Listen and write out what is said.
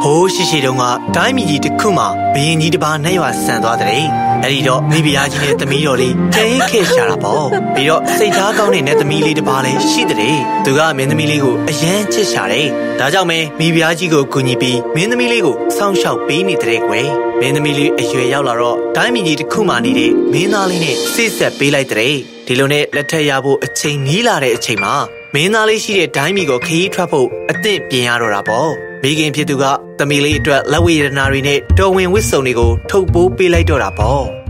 ဟိုးရှိရှိတုန်းကတိုင်းပြည်ကြီးတစ်ခုမှာဘရင်ကြီးတစ်ပါးနဲ့ရွာဆန်သွားတဲ့အဲ့ဒီတော့မိဖုရားကြီးနဲ့သမီးတော်လေးတဲခဲ့ရှာတာပေါ့ပြီးတော့စိတ်သားကောင်းတဲ့နဲ့သမီးလေးတစ်ပါးလည်းရှိတဲ့သူကမင်းသမီးလေးကိုအယမ်းချစ်ရှာတယ်ဒါကြောင့်မဲမိဖုရားကြီးကိုကူညီပြီးမင်းသမီးလေးကိုစောင့်ရှောက်ပေးနေတဲ့ကွယ်မင်းသမီးလေးအရွယ်ရောက်လာတော့တိုင်းပြည်ကြီးတစ်ခုမှာနေတဲ့မင်းသားလေးနဲ့စိတ်ဆက်ပေးလိုက်တဲ့ဒီလိုနဲ့လက်ထက်ရဖို့အချိန်နီးလာတဲ့အချိန်မှာမင်းသားလေးရှိတဲ့တိုင်းပြည်ကိုခရီးထွက်ဖို့အသင့်ပြင်ရတော့တာပေါ့မိခင်ဖြစ်သူကသမီးလေးအတွက်လက်ဝဲရတနာတွေနဲ့တော်ဝင်ဝတ်စုံတွေကိုထုတ်ပိုးပေးလိုက်တော့တာပေါ့